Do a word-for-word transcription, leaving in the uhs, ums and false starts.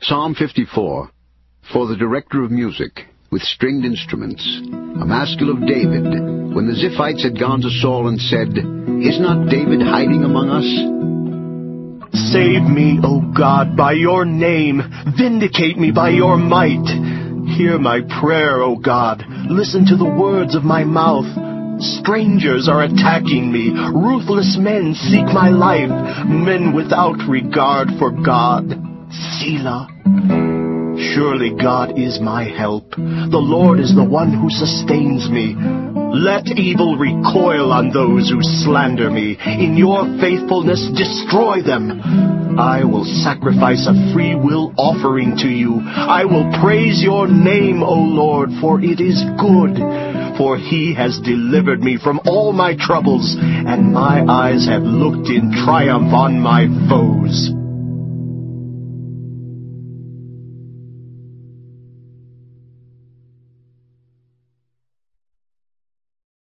Psalm fifty-four, for the director of music, with stringed instruments, a maskil of David, when the Ziphites had gone to Saul and said, Is not David hiding among us? Save me, O God, by your name. Vindicate me by your might. Hear my prayer, O God. Listen to the words of my mouth. Strangers are attacking me. Ruthless men seek my life. Men without regard for God. Selah. Surely God is my help. The Lord is the one who sustains me. Let evil recoil on those who slander me. In your faithfulness, destroy them. I will sacrifice a free will offering to you. I will praise your name, O Lord, for it is good. For he has delivered me from all my troubles, and my eyes have looked in triumph on my foes.